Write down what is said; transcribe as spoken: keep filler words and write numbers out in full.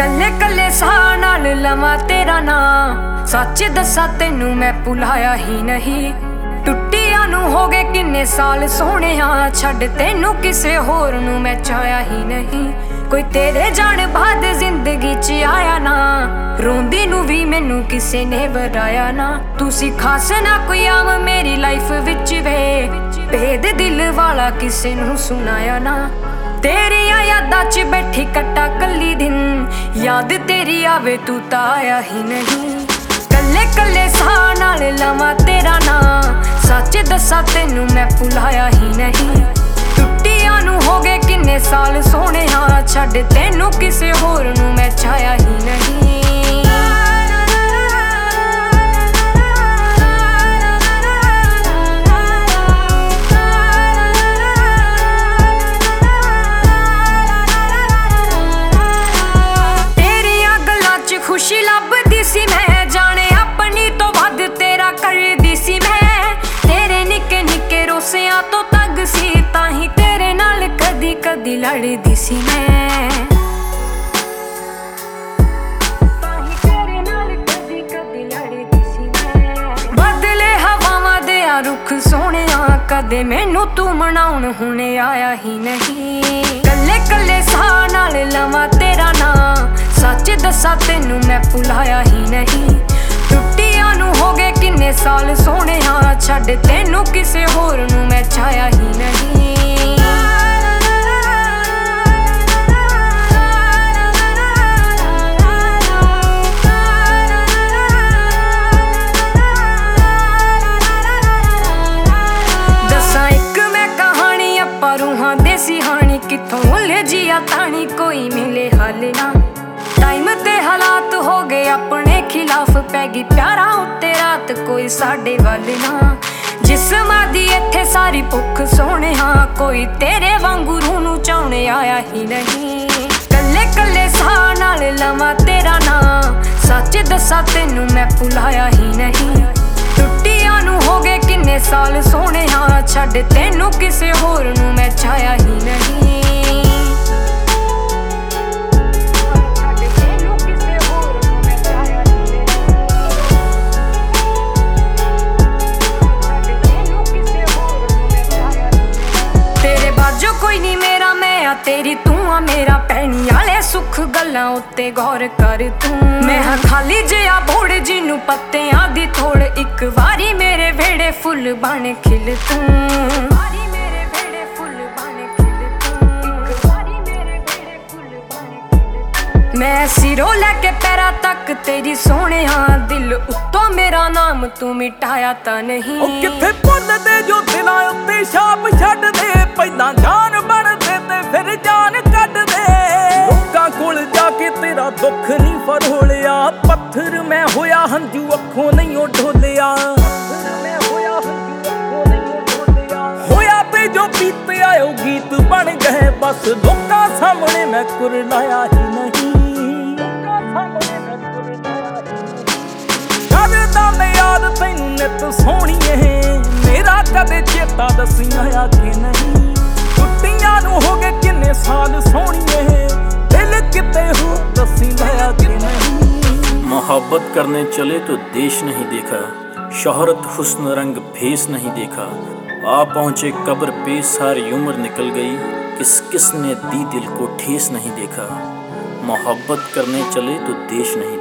कल्ले कल्ले साह नाल लवां तेरा नाम, सच दसा तेनू मैं भुलाया ही नहीं। टुट्टिया नू हो गए किन्ने साल सोहणिया, छड्ड तेनू किसे होर नू मैं चाहया ही नहीं। कोई तेरे जाने बाद जिंदगी च आया ना, रोंदी नू भी मैनू किसे ने वराया ना। तू सी खास ना कोई आम मेरी लाइफ विच वे, भेद दिल वाला किसे नू सुनाया ना। तेरिया यादां च बैठी कट्टा कल्ली दिन, याद तेरी आवे तू तां आया ही नहीं। कल्ले कल्ले साह नाल लवां तेरा नाम, सच दसा तेनू मैं भुलाया ही नहीं। टुट्टिया नू हो गए किन्ने साल सोहणिया, छड्ड तेनू किसे होर नू मैं चाहया ही नहीं। खुशी लभदी सी मैं, जाने अपनी तो वध तेरा करदी सी मैं। तेरे निक्के निक्के रोसियां तो तंग सी, ताही तेरे नाल कदी कदी लड़दी सी मैं। बदले हवावां दे आ रुख सोहणिया, कदे मैनू तू मनाउण हुणे आया ही नहीं। कल्ले कल्ले साह नाल लवां तेरा नाम, सच दसा तेनू मैं भुलाया ही नहीं। टुट्टिया नू हो गए किन्ने साल सोहणिया, छड्ड तेनू किसे होर नू मैं चाहया ही नहीं। दसा एक मैं कहानी आपां रूहां दे सिहानी, कित्थों उलझिया तानी कोई मिले हल ना। टाइम ते हालात हो गए अपने खिलाफ, पै गई प्यारा उत्ते रात कोई साडे वल ना। जिस्मां दी इत्थे सारी भुख सोहणिया, कोई तेरे वांगू रूह नू चाहणे आया ही नहीं। कल्ले कल्ले साह नाल लवां तेरा नाम, सच दसा तेनू मैं भुलाया ही नहीं। टुट्टिया नू हो गए किन्ने साल सोहणिया, छड्ड तेनू किसे होर नू मैं चाहया ही नहीं। जो कोई नहीं मेरा मैं आ तेरी तू आ मेरा, पैनी आले सुख गल्लां उत्ते गौर कर तू। मैं हाँ खाली जिहा बोड़ जिनू पत्तियां दी थोड़, इक वारी मेरे वेड़े फुल बन खिल तू। मैं सिरों लैके पैरां तक तेरी सोहणिया, दिल उत्तों मेरा नाम तू मिटाया तां नहीं। ओ कित्थे भुल्लदे जो दिलां उत्ते छाप छड्डदे, पहिलां जान बनदे ते फिर जान कड्डदे। लोकां कोल जाके तेरा दुख नहीं फरोलिया, पत्थर मैं होया हंझू अखों नहीं ओ ढोलिया। होया ते जो बीते आयो गीत बन गए बस, लोकां सामने मैं कुरलाया ही नहीं। करदा मैं याद तैनू नित सोहणीए, मेरा कदे चेता दसी आया कि नहीं। टुट्टिया नू हो गए किन्ने साल सोहणीए, दिल किते हो दसी लाया कि नहीं। मोहब्बत करने चले तो देश नहीं देखा, शोहरत हुस्न रंग भेस नहीं देखा। आ पहुँचे कब्र पे सारी उम्र निकल गई, किस किस ने दी दिल को ठेस नहीं देखा। मोहब्बत करने चले तो देश नहीं